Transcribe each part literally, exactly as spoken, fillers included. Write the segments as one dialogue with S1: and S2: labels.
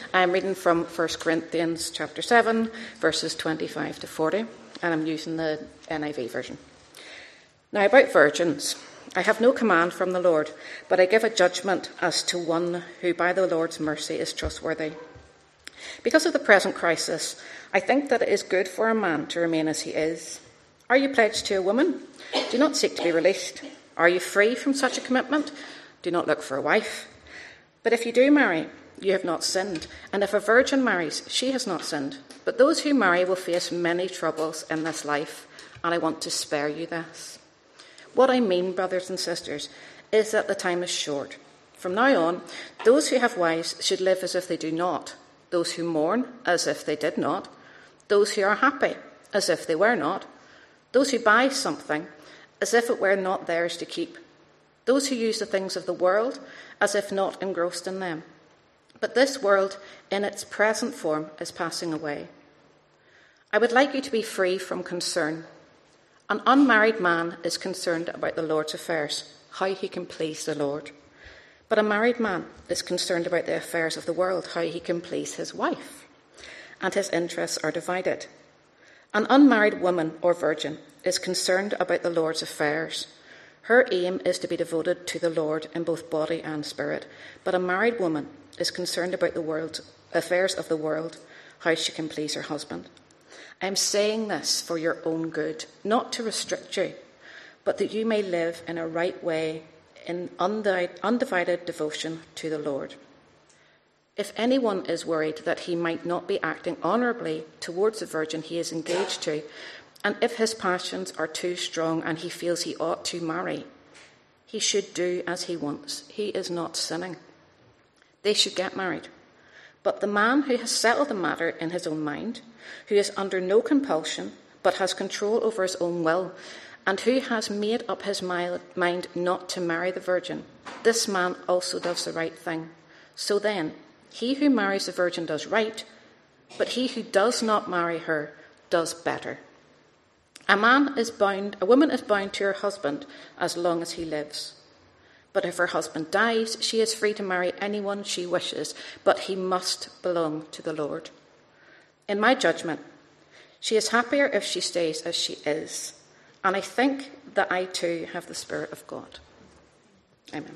S1: I'm reading from First Corinthians chapter seven, verses twenty-five to forty, and I'm using the N I V version. Now about virgins, I have no command from the Lord, but I give a judgment as to one who by the Lord's mercy is trustworthy. Because of the present crisis, I think that it is good for a man to remain as he is. Are you pledged to a woman? Do not seek to be released. Are you free from such a commitment? Do not look for a wife. But if you do marry, you have not sinned. And if a virgin marries, she has not sinned. But those who marry will face many troubles in this life, and I want to spare you this. What I mean, brothers and sisters, is that the time is short. From now on, those who have wives should live as if they do not, those who mourn as if they did not, those who are happy as if they were not, those who buy something as if it were not theirs to keep, those who use the things of the world as if not engrossed in them. But this world, in its present form, is passing away. I would like you to be free from concern. An unmarried man is concerned about the Lord's affairs, how he can please the Lord. But a married man is concerned about the affairs of the world, how he can please his wife. And his interests are divided. An unmarried woman or virgin is concerned about the Lord's affairs. Her aim is to be devoted to the Lord in both body and spirit. But a married woman is concerned about the world, affairs of the world, how she can please her husband. I am saying this for your own good, not to restrict you, but that you may live in a right way in undivided devotion to the Lord. If anyone is worried that he might not be acting honourably towards the virgin he is engaged to, and if his passions are too strong and he feels he ought to marry, he should do as he wants. He is not sinning. They should get married. But the man who has settled the matter in his own mind, who is under no compulsion but has control over his own will, and who has made up his mind not to marry the virgin, this man also does the right thing. So then, he who marries the virgin does right, but he who does not marry her does better. A man is bound, a woman is bound to her husband as long as he lives. But if her husband dies, she is free to marry anyone she wishes, but he must belong to the Lord. In my judgment, she is happier if she stays as she is, and I think that I too have the Spirit of God. Amen.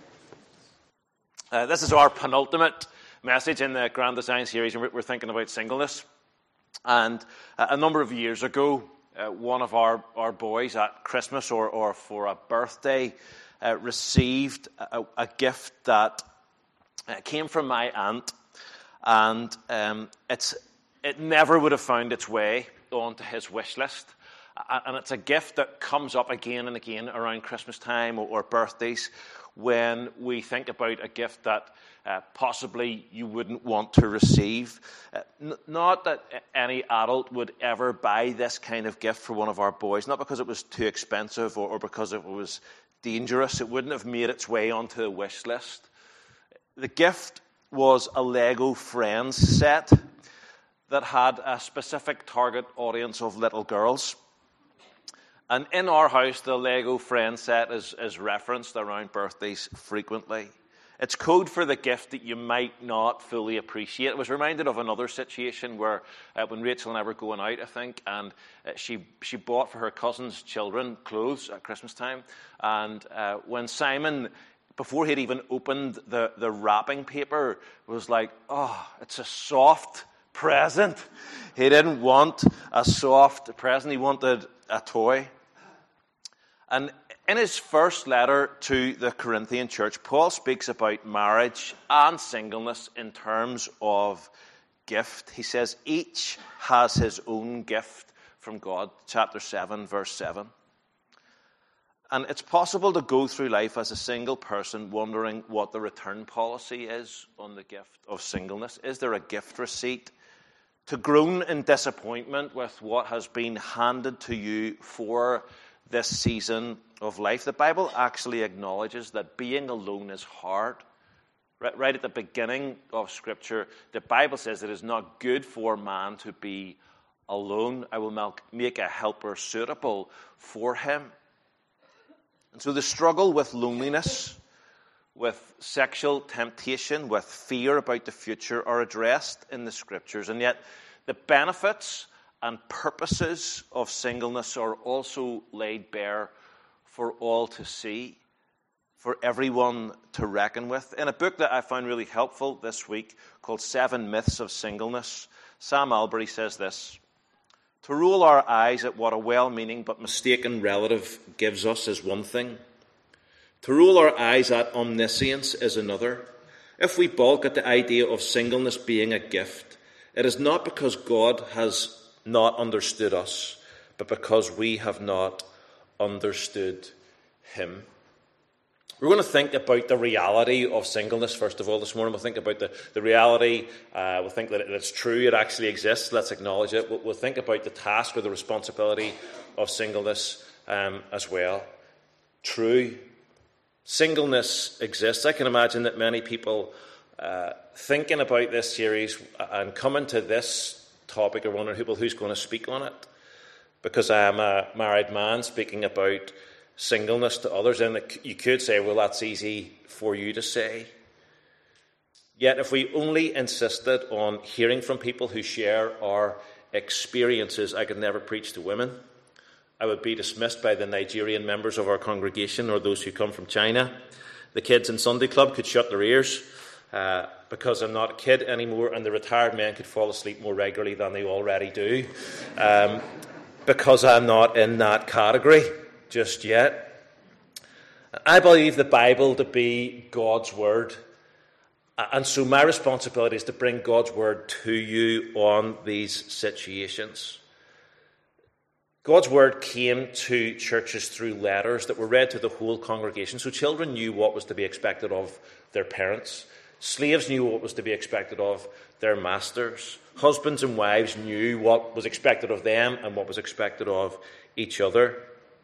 S2: Uh, this is our penultimate message in the Grand Design series, and we're thinking about singleness. And uh, a number of years ago, uh, one of our, our boys at Christmas or, or for a birthday uh, received a, a gift that uh, came from my aunt, and um, it's it never would have found its way onto his wish list. And it's a gift that comes up again and again around Christmas time or, or birthdays, when we think about a gift that uh, possibly you wouldn't want to receive. Uh, n- not that any adult would ever buy this kind of gift for one of our boys, not because it was too expensive or, or because it was dangerous. It wouldn't have made its way onto the wish list. The gift was a Lego Friends set that had a specific target audience of little girls. And in our house, the Lego Friends set is, is referenced around birthdays frequently. It's code for the gift that you might not fully appreciate. I was reminded of another situation where uh, when Rachel and I were going out, I think, and uh, she she bought for her cousin's children clothes at Christmas time. And uh, when Simon, before he'd even opened the, the wrapping paper, was like, oh, it's a soft present. He didn't want a soft present. He wanted a toy. And in his first letter to the Corinthian church, Paul speaks about marriage and singleness in terms of gift. He says each has his own gift from God, chapter seven, verse seven. And it's possible to go through life as a single person wondering what the return policy is on the gift of singleness. Is there a gift receipt? To groan in disappointment with what has been handed to you for this season of life. The Bible actually acknowledges that being alone is hard. Right, right at the beginning of Scripture, the Bible says it is not good for man to be alone. I will make a helper suitable for him. And so the struggle with loneliness, with sexual temptation, with fear about the future are addressed in the Scriptures. And yet the benefits and purposes of singleness are also laid bare for all to see, for everyone to reckon with. In a book that I found really helpful this week called Seven Myths of Singleness, Sam Albury says this: "To roll our eyes at what a well-meaning but mistaken relative gives us is one thing. To roll our eyes at omniscience is another. If we balk at the idea of singleness being a gift, it is not because God has not understood us, but because we have not understood him." We're going to think about the reality of singleness, first of all, this morning. We'll think about the, the reality. Uh, we'll think that it's true, it actually exists. Let's acknowledge it. We'll, we'll think about the task or the responsibility of singleness um, as well. True. Singleness exists. I can imagine that many people uh, thinking about this series and coming to this topic are wondering, who, well, who's going to speak on it? Because I am a married man speaking about singleness to others, and you could say, well, that's easy for you to say. Yet if we only insisted on hearing from people who share our experiences, I could never preach to women. I would be dismissed by the Nigerian members of our congregation or those who come from China. The kids in Sunday Club could shut their ears uh, because I'm not a kid anymore, and the retired men could fall asleep more regularly than they already do um, because I'm not in that category just yet. I believe the Bible to be God's Word, and so my responsibility is to bring God's Word to you on these situations. God's Word came to churches through letters that were read to the whole congregation, so children knew what was to be expected of their parents. Slaves knew what was to be expected of their masters. Husbands and wives knew what was expected of them and what was expected of each other.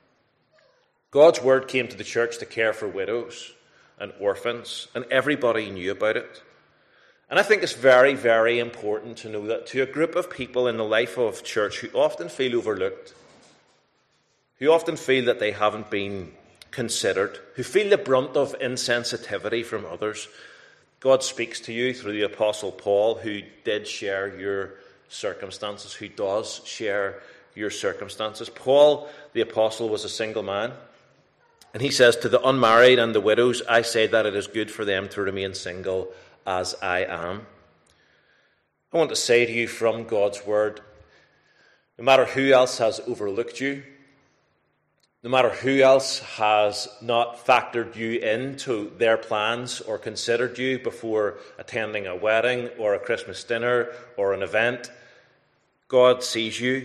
S2: God's Word came to the church to care for widows and orphans, and everybody knew about it. And I think it's very, very important to know that to a group of people in the life of church who often feel overlooked, who often feel that they haven't been considered, who feel the brunt of insensitivity from others, God speaks to you through the Apostle Paul, who did share your circumstances, who does share your circumstances. Paul, the Apostle, was a single man. And he says, "To the unmarried and the widows, I say that it is good for them to remain single as I am." I want to say to you from God's Word, no matter who else has overlooked you, no matter who else has not factored you into their plans or considered you before attending a wedding or a Christmas dinner or an event, God sees you.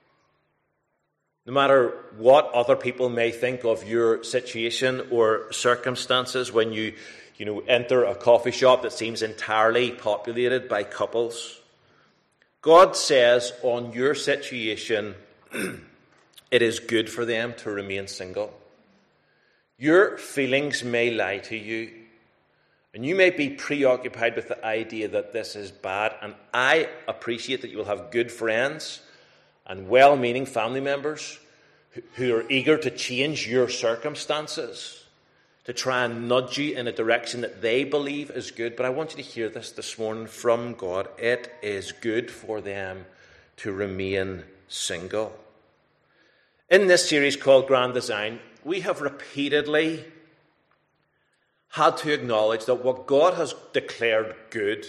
S2: No matter what other people may think of your situation or circumstances, when you, you know, enter a coffee shop that seems entirely populated by couples, God says on your situation, it is good for them to remain single. Your feelings may lie to you, and you may be preoccupied with the idea that this is bad, and I appreciate that you will have good friends and well-meaning family members who are eager to change your circumstances, to try and nudge you in a direction that they believe is good. But I want you to hear this this morning from God. It is good for them to remain single. In this series called Grand Design, we have repeatedly had to acknowledge that what God has declared good,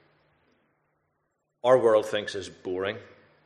S2: our world thinks is boring.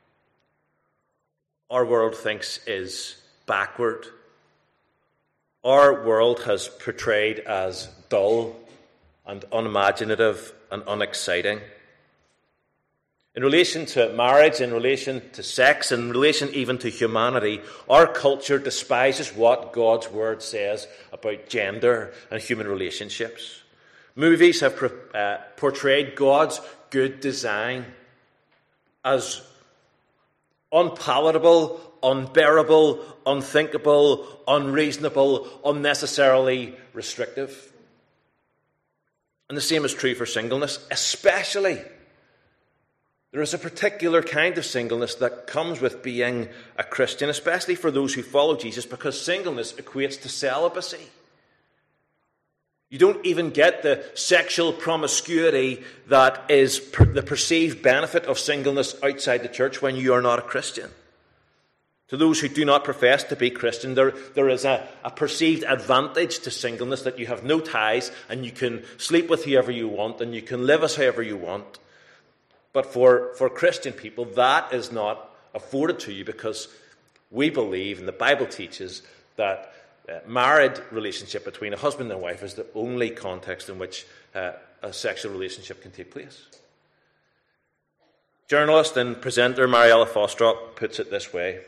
S2: Our world thinks is backward. Our world has portrayed as dull and unimaginative and unexciting. In relation to marriage, in relation to sex, in relation even to humanity, our culture despises what God's Word says about gender and human relationships. Movies have uh, portrayed God's good design as unpalatable, unbearable, unthinkable, unreasonable, unnecessarily restrictive. And the same is true for singleness, especially. There is a particular kind of singleness that comes with being a Christian, especially for those who follow Jesus, because singleness equates to celibacy.
S3: You don't even get the sexual promiscuity that is per- the perceived benefit of singleness outside the church when you are not a Christian. To those who do not profess to be Christian, there, there is a, a perceived advantage to singleness, that you have no ties and you can sleep with whoever you want and you can live as however you want. But for, for Christian people, that is not afforded to you, because we believe, and the Bible teaches, that uh, married relationship between a husband and wife is the only context in which uh, a sexual relationship can take place. Journalist and presenter Mariella Frostrup puts it this way.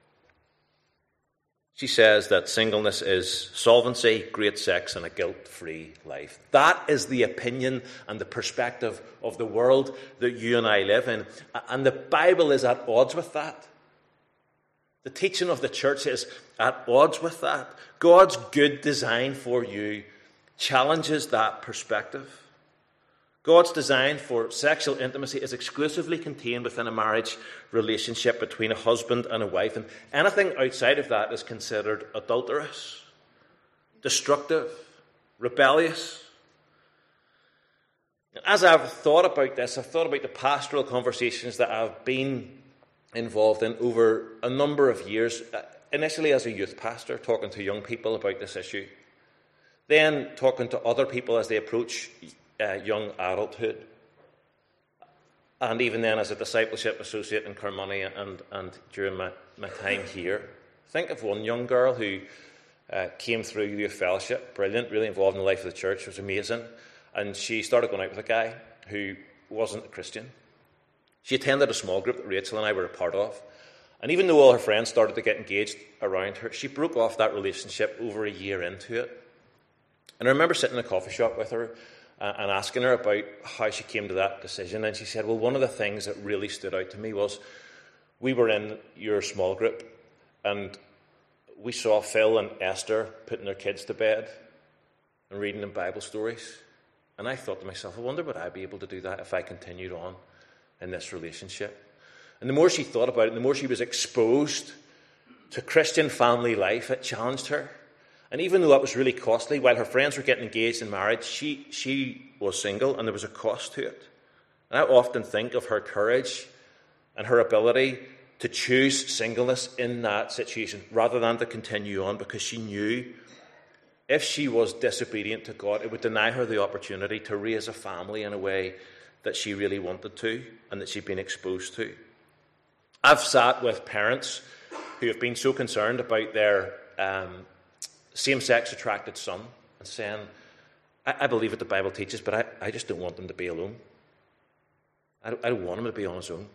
S3: She says that singleness is solvency, great sex, and a guilt-free life. That is the opinion and the perspective of the world that you and I live in. And the Bible is at odds with that. The teaching of the church is at odds with that. God's good design for you challenges that perspective. God's design for sexual intimacy is exclusively contained within a marriage relationship between a husband and a wife, and anything outside of that is considered adulterous, destructive, rebellious. As I've thought about this, I've thought about the pastoral conversations that I've been involved in over a number of years, initially as a youth pastor, talking to young people about this issue, then talking to other people as they approach Uh, young adulthood, and even then as a discipleship associate in Carmoney and, and during my, my time here. Think of one young girl who uh, came through youth fellowship, brilliant, really involved in the life of the church, was amazing, and she started going out with a guy who wasn't a Christian. She attended a small group that Rachel and I were a part of, and even though all her friends started to get engaged around her, she broke off that relationship over a year into it. And I remember sitting in a coffee shop with her and asking her about how she came to that decision. And she said, well, one of the things that really stood out to me was we were in your small group and we saw Phil and Esther putting their kids to bed and reading them Bible stories. And I thought to myself, I wonder would I be able to do that if I continued on in this relationship? And the more she thought about it, the more she was exposed to Christian family life, it challenged her. And even though that was really costly, while her friends were getting engaged in marriage, she, she was single, and there was a cost to it. And I often think of her courage and her ability to choose singleness in that situation rather than to continue on, because she knew if she was disobedient to God, it would deny her the opportunity to raise a family in a way that she really wanted to and that she'd been exposed to. I've sat with parents who have been so concerned about their um, same-sex attracted son and saying, I, I believe what the Bible teaches, but I, I just don't want them to be alone. I don't, I don't want him to be on his own.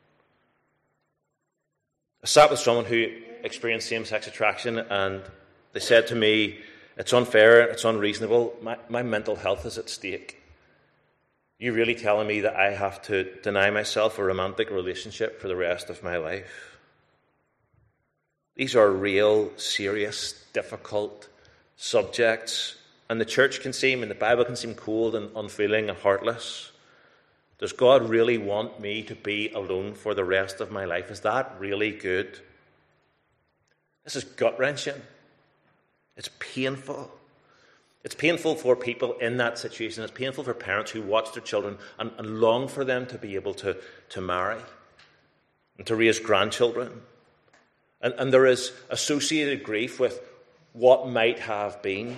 S3: I sat with someone who experienced same-sex attraction, and they said to me, it's unfair, it's unreasonable, my, my mental health is at stake. You're really telling me that I have to deny myself a romantic relationship for the rest of my life? These are real, serious, difficult subjects, and the church can seem, and the Bible can seem cold and unfeeling and heartless. Does God really want me to be alone for the rest of my life? Is that really good? This is gut-wrenching. It's painful. It's painful for people in that situation. It's painful for parents who watch their children and, and long for them to be able to, to marry and to raise grandchildren. And, and there is associated grief with what might have been.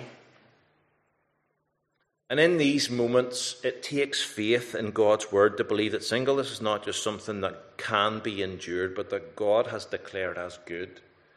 S3: And in these moments, it takes faith in God's word to believe that singleness is not just something that can be endured, but that God has declared as good.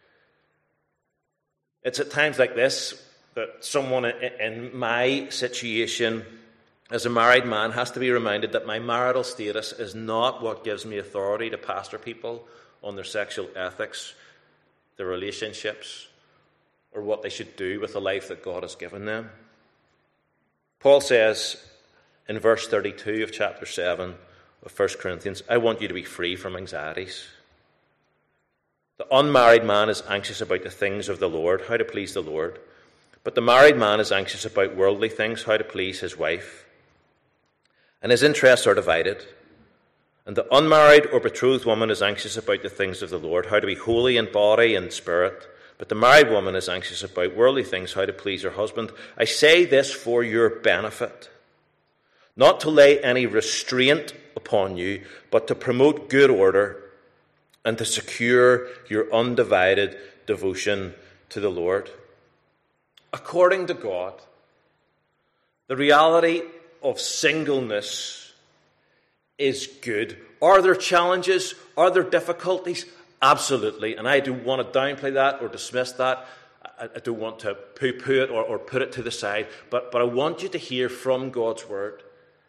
S3: It's at times like this that someone in my situation as a married man has to be reminded that my marital status is not what gives me authority to pastor people on their sexual ethics, their relationships, or what they should do with the life that God has given them. Paul says in verse thirty-two of chapter seven of First Corinthians, I want you to be free from anxieties. The unmarried man is anxious about the things of the Lord, how to please the Lord. But the married man is anxious about worldly things, how to please his wife. And his interests are divided. And the unmarried or betrothed woman is anxious about the things of the Lord, how to be holy in body and spirit. but the married woman is anxious about worldly things, how to please her husband. I say this for your benefit, not to lay any restraint upon you, but to promote good order and to secure your undivided devotion to the Lord. According to God, the reality of singleness is good. Are there challenges? Are there difficulties? Absolutely. And I don't want to downplay that or dismiss that. I, I don't want to poo-poo it or, or put it to the side. But, but I want you to hear from God's word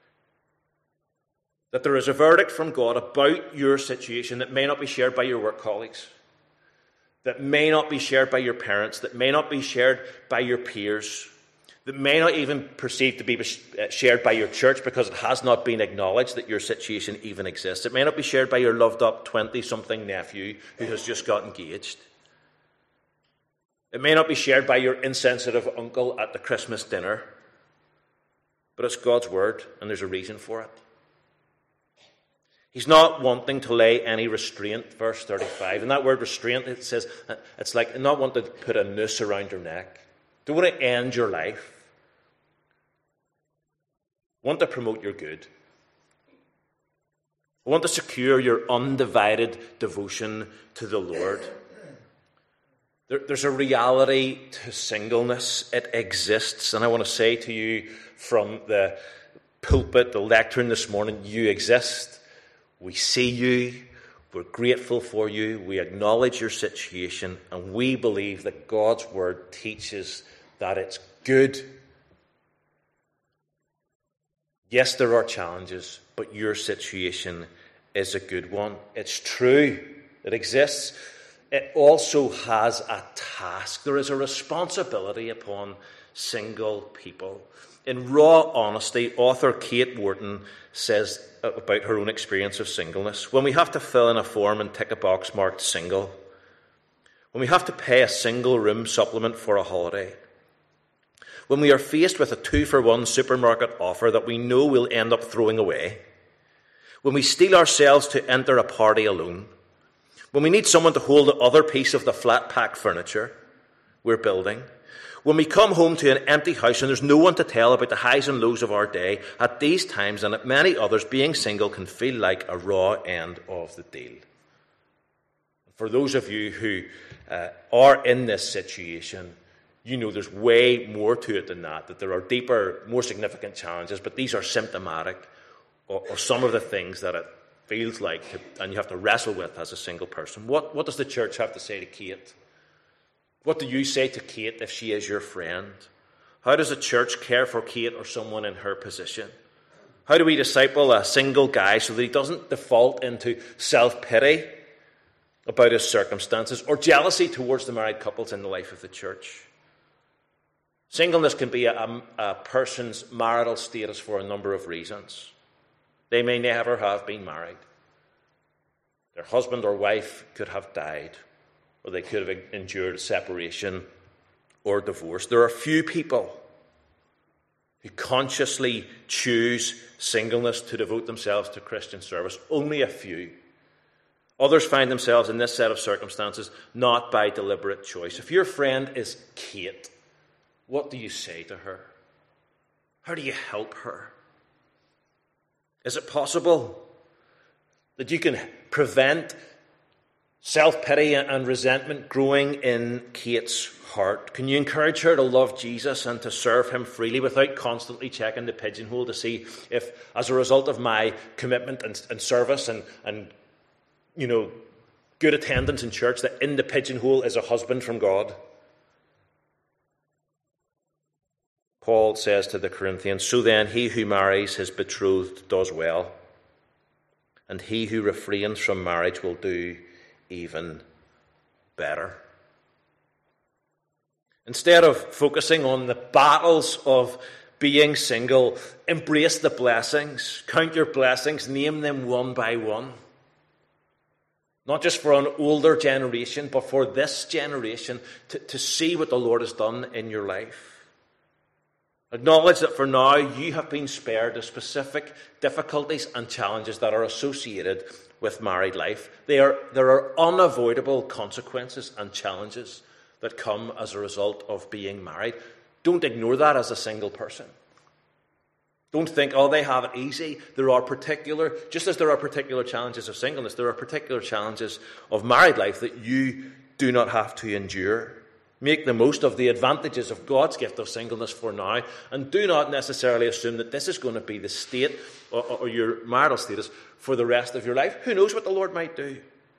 S3: that there is a verdict from God about your situation that may not be shared by your work colleagues, that may not be shared by your parents, that may not be shared by your peers, that may not even perceived to be shared by your church because it has not been acknowledged that your situation even exists. It may not be shared by your loved-up twenty-something nephew who has just got engaged. It may not be shared by your insensitive uncle at the Christmas dinner. But it's God's word, and there's a reason for it. He's not wanting to lay any restraint, verse thirty-five. And that word restraint, it says, it's like not wanting to put a noose around your neck. Don't want to end your life. Want to promote your good. Want to secure your undivided devotion to the Lord. There, there's a reality to singleness. It exists. And I want to say to you from the pulpit, the lectern this morning, you exist. We see you, we're grateful for you, we acknowledge your situation, and we believe that God's word teaches that it's good. Yes, there are challenges, but your situation is a good one. It's true, it exists. It also has a task. There is a responsibility upon single people. In raw honesty, author Kate Wharton says about her own experience of singleness. When we have to fill in a form and tick a box marked single, when we have to pay a single room supplement for a holiday, when we are faced with a two-for-one supermarket offer that we know we'll end up throwing away, when we steel ourselves to enter a party alone, when we need someone to hold the other piece of the flat-pack furniture we're building, when we come home to an empty house and there's no one to tell about the highs and lows of our day, at these times and at many others, being single can feel like a raw end of the deal. For those of you who uh, are in this situation, you know there's way more to it than that, that there are deeper, more significant challenges, but these are symptomatic of, of some of the things that it feels like to, and you have to wrestle with as a single person. What, what does the church have to say to Kate? What do you say to Kate if she is your friend? How does a church care for Kate or someone in her position? How do we disciple a single guy so that he doesn't default into self-pity about his circumstances or jealousy towards the married couples in the life of the church? Singleness can be a, a person's marital status for a number of reasons. They may never have been married. Their husband or wife could have died, or they could have endured separation or divorce. There are few people who consciously choose singleness to devote themselves to Christian service. Only a few. Others find themselves in this set of circumstances not by deliberate choice. If your friend is Kate, what do you say to her? How do you help her? Is it possible that you can prevent self-pity and resentment growing in Kate's heart? Can you encourage her to love Jesus and to serve him freely without constantly checking the pigeonhole to see if, as a result of my commitment and, and service and, and, you know, good attendance in church, that in the pigeonhole is a husband from God? Paul says to the Corinthians, so then he who marries his betrothed does well, and he who refrains from marriage will do even better. Instead of focusing on the battles of being single, embrace the blessings. Count your blessings, name them one by one. Not just for an older generation, but for this generation to, to see what the Lord has done in your life. Acknowledge that for now you have been spared the specific difficulties and challenges that are associated with married life. They are, there are unavoidable consequences and challenges that come as a result of being married. Don't ignore that as a single person. Don't think, oh, they have it easy. There are particular, just as there are particular challenges of singleness, there are particular challenges of married life that you do not have to endure. Make the most of the advantages of God's gift of singleness for now, and do not necessarily assume that this is going to be the state or, or your marital status for the rest of your life. Who knows what the Lord might do?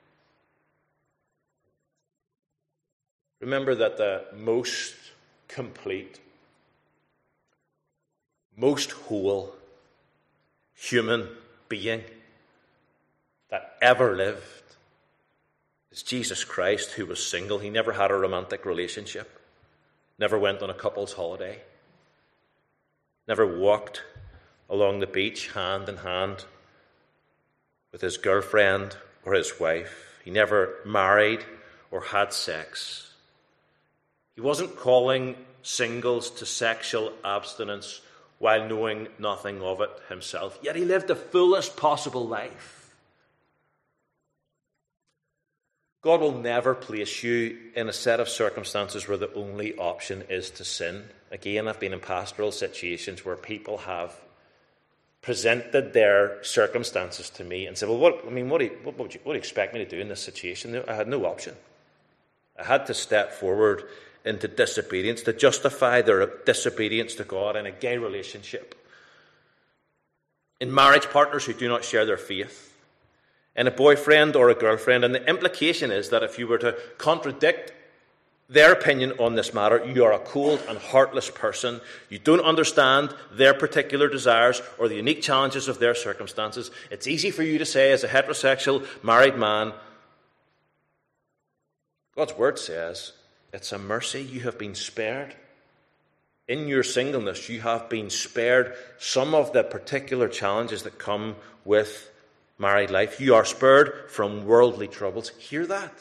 S3: Remember that the most complete, most whole human being that ever lived is Jesus Christ, who was single. He never had a romantic relationship, never went on a couple's holiday, never walked along the beach hand in hand with his girlfriend or his wife. He never married or had sex. He wasn't calling singles to sexual abstinence while knowing nothing of it himself. Yet he lived the fullest possible life. God will never place you in a set of circumstances where the only option is to sin. Again, I've been in pastoral situations where people have presented their circumstances to me and said, well, what, I mean, what do, you, what, would you, what do you expect me to do in this situation? I had no option. I had to step forward into disobedience to justify their disobedience to God in a gay relationship, in marriage partners who do not share their faith, in a boyfriend or a girlfriend. And the implication is that if you were to contradict their opinion on this matter, you are a cold and heartless person. You don't understand their particular desires or the unique challenges of their circumstances. It's easy for you to say, as a heterosexual married man, God's word says, it's a mercy. You have been spared. In your singleness, you have been spared some of the particular challenges that come with married life. You are spared from worldly troubles. Hear that?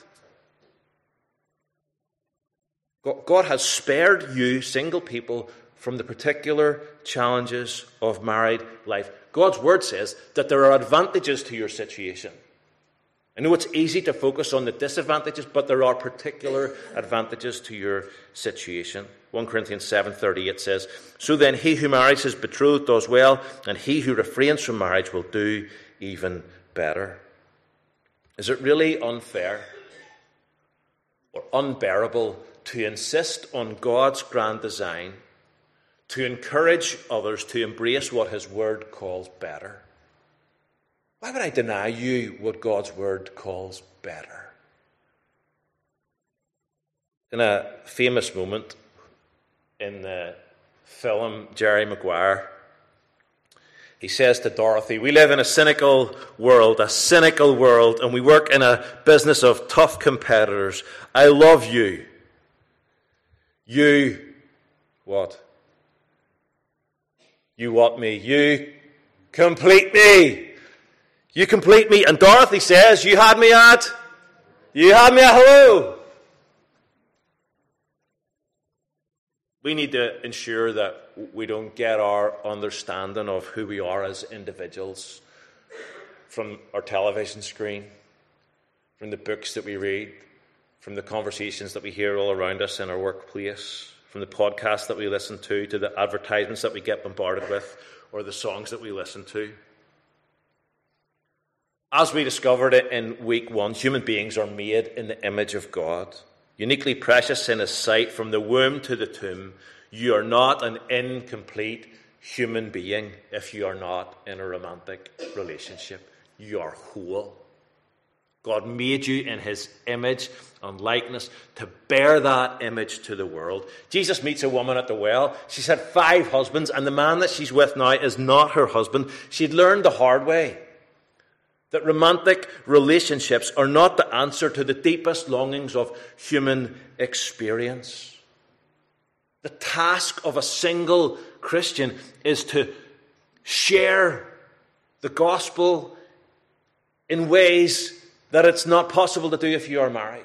S3: God has spared you, single people, from the particular challenges of married life. God's word says that there are advantages to your situation. I know it's easy to focus on the disadvantages, but there are particular advantages to your situation. First Corinthians seven thirty-eight says, so then he who marries his betrothed does well, and he who refrains from marriage will do even better. Is it really unfair or unbearable to insist on God's grand design, to encourage others to embrace what his word calls better? Why would I deny you what God's word calls better? In a famous moment in the film Jerry Maguire, he says to Dorothy, we live in a cynical world, a cynical world, and we work in a business of tough competitors. I love you. You, what? You want me? You complete me. You complete me. And Dorothy says, you had me at, you had me at hello. We need to ensure that we don't get our understanding of who we are as individuals from our television screen, from the books that we read, from the conversations that we hear all around us in our workplace, from the podcasts that we listen to, to the advertisements that we get bombarded with, or the songs that we listen to. As we discovered it in week one, human beings are made in the image of God, uniquely precious in his sight from the womb to the tomb. You are not an incomplete human being if you are not in a romantic relationship. You are whole. God made you in his image and likeness to bear that image to the world. Jesus meets a woman at the well. She's had five husbands, and the man that she's with now is not her husband. She'd learned the hard way that romantic relationships are not the answer to the deepest longings of human experience. The task of a single Christian is to share the gospel in ways that it's not possible to do if you are married.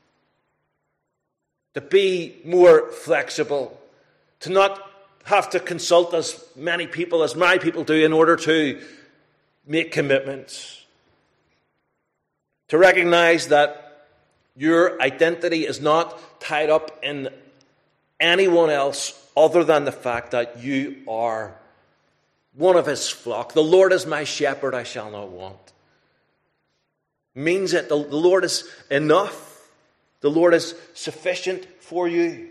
S3: To be more flexible, to not have to consult as many people as married people do in order to make commitments. To recognize that Your identity is not tied up in anyone else other than the fact that you are one of his flock. The Lord is my shepherd, I shall not want. Means that the Lord is enough. The Lord is sufficient for you.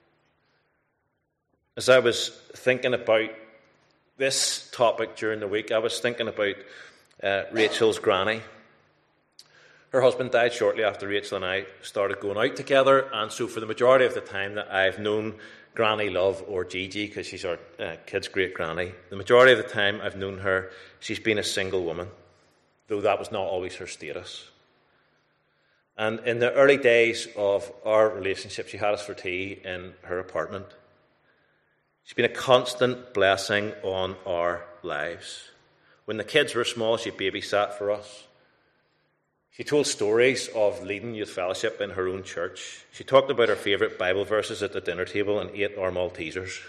S3: As I was thinking about this topic during the week, I was thinking about uh, Rachel's granny. Her husband died shortly after Rachel and I started going out together, and so for the majority of the time that I've known Granny Love, or Gigi, because she's our uh, kid's great granny, the majority of the time I've known her, she's been a single woman, though that was not always her status. And in the early days of our relationship, she had us for tea in her apartment. She's been a constant blessing on our lives. When the kids were small, she babysat for us. She told stories of leading youth fellowship in her own church. She talked about her favourite Bible verses at the dinner table and ate our Maltesers.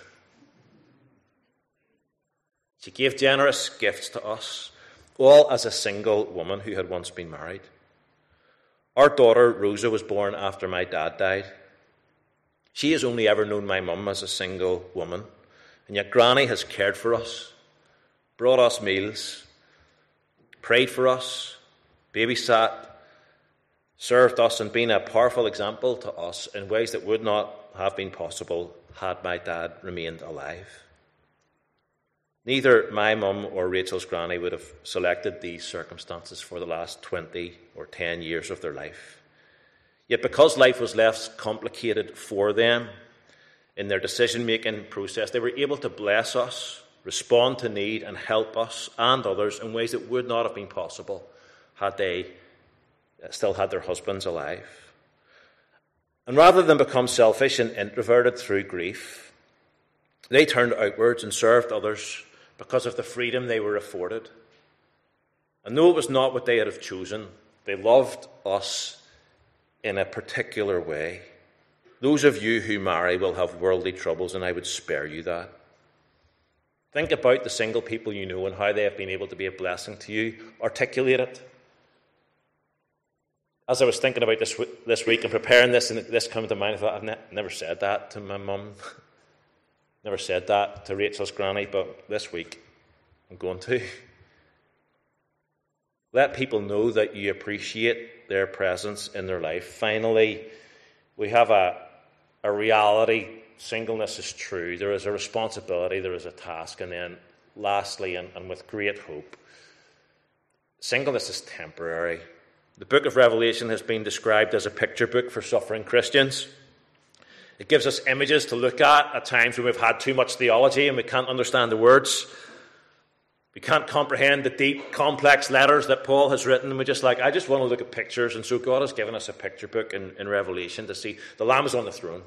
S3: She gave generous gifts to us, all as a single woman who had once been married. Our daughter, Rosa, was born after my dad died. She has only ever known my mum as a single woman, and yet Granny has cared for us, brought us meals, prayed for us, babysat, served us, and been a powerful example to us in ways that would not have been possible had my dad remained alive. Neither my mum or Rachel's granny would have selected these circumstances for the last twenty or ten years of their life. Yet because life was less complicated for them in their decision-making process, they were able to bless us, respond to need, and help us and others in ways that would not have been possible had they still had their husbands alive. And rather than become selfish and introverted through grief, they turned outwards and served others because of the freedom they were afforded. And though it was not what they had have chosen, they loved us in a particular way. Those of you who marry will have worldly troubles, and I would spare you that. Think about the single people you know and how they have been able to be a blessing to you. Articulate it. As I was thinking about this this week and preparing this, and this came to mind, I thought, I've ne- never said that to my mum. Never said that to Rachel's granny, but this week I'm going to. Let people know that you appreciate their presence in their life. Finally, we have a, a reality. Singleness is true. There is a responsibility, there is a task. And then lastly, and, and with great hope, singleness is temporary. The book of Revelation has been described as a picture book for suffering Christians. It gives us images to look at at times when we've had too much theology and we can't understand the words. We can't comprehend the deep, complex letters that Paul has written. And we're just like, I just want to look at pictures. And so God has given us a picture book in, in Revelation to see the Lamb is on the throne.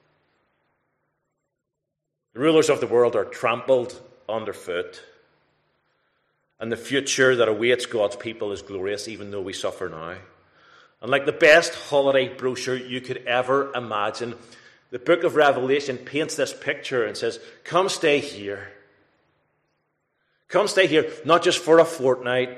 S3: The rulers of the world are trampled underfoot. And the future that awaits God's people is glorious, even though we suffer now. And like the best holiday brochure you could ever imagine, the book of Revelation paints this picture and says, come stay here. Come stay here, not just for a fortnight,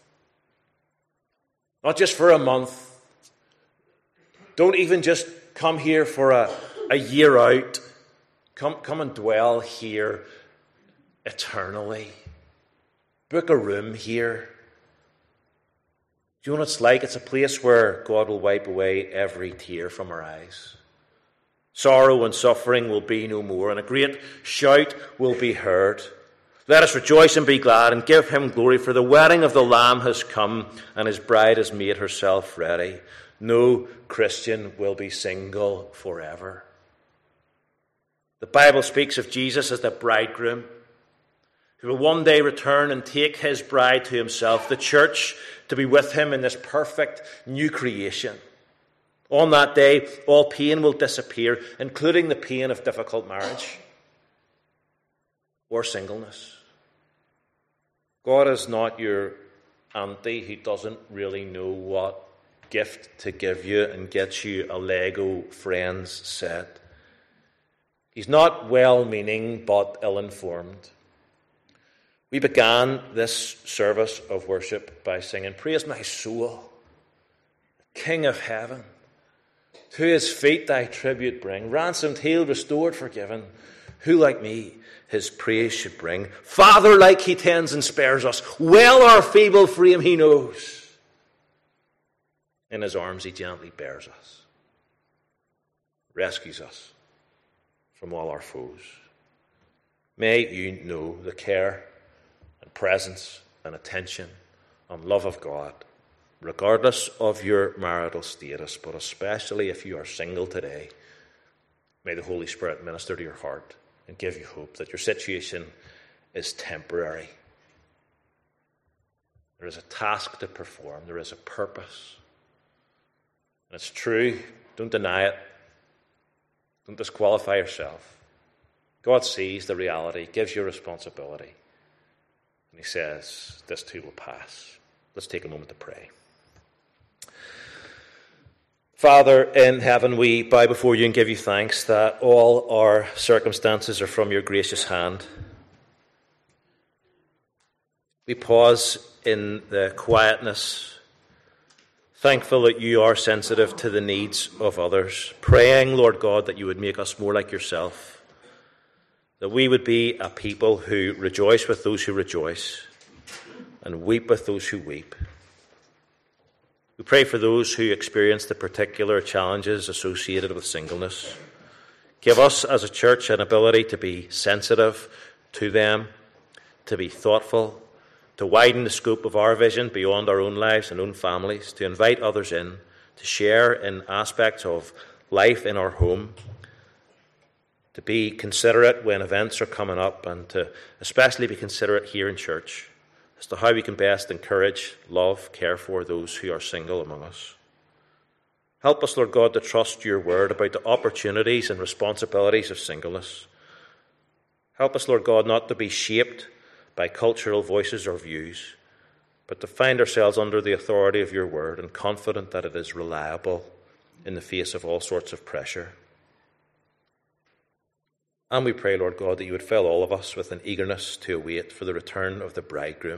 S3: not just for a month. Don't even just come here for a, a year out. Come, come and dwell here eternally. Book a room here. Do you know what it's like? It's a place where God will wipe away every tear from our eyes. Sorrow and suffering will be no more, and a great shout will be heard. Let us rejoice and be glad and give him glory, for the wedding of the Lamb has come, and his bride has made herself ready. No Christian will be single forever. The Bible speaks of Jesus as the bridegroom, who will one day return and take his bride to himself, the church, to be with him in this perfect new creation. On that day, all pain will disappear, including the pain of difficult marriage or singleness. God is not your auntie who doesn't really know what gift to give you and gets you a Lego Friends set. He's not well-meaning but ill-informed. We began this service of worship by singing, "Praise my soul, King of heaven, To his feet thy tribute bring. Ransomed, healed, restored, forgiven. Who like me his praise should bring? Father like he tends and spares us. Well our feeble frame he knows. In his arms he gently bears us. Rescues us from all our foes. May you know the care and presence and attention and love of God, regardless of your marital status, but especially if you are single today. May the Holy Spirit minister to your heart and give you hope that your situation is temporary. There is a task to perform. There is a purpose. And it's true. Don't deny it. Don't disqualify yourself. God sees the reality, gives you responsibility. And he says, this too will pass. Let's take a moment to pray. Father in heaven, we bow before you and give you thanks that all our circumstances are from your gracious hand. We pause in the quietness, thankful that you are sensitive to the needs of others, praying, Lord God, that you would make us more like yourself, that we would be a people who rejoice with those who rejoice and weep with those who weep. We pray for those who experience the particular challenges associated with singleness. Give us as a church an ability to be sensitive to them, to be thoughtful, to widen the scope of our vision beyond our own lives and own families, to invite others in, to share in aspects of life in our home, to be considerate when events are coming up, and to especially be considerate here in church as to how we can best encourage, love, care for those who are single among us. Help us, Lord God, to trust your word about the opportunities and responsibilities of singleness. Help us, Lord God, not to be shaped by cultural voices or views, but to find ourselves under the authority of your word and confident that it is reliable in the face of all sorts of pressure. And we pray, Lord God, that you would fill all of us with an eagerness to await for the return of the bridegroom,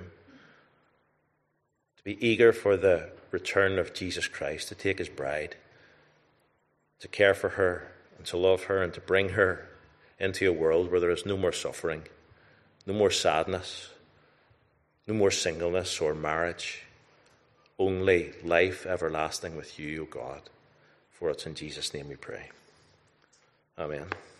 S3: to be eager for the return of Jesus Christ, to take his bride, to care for her and to love her and to bring her into a world where there is no more suffering, no more sadness, no more singleness or marriage, only life everlasting with you, O God. For it's in Jesus' name we pray. Amen.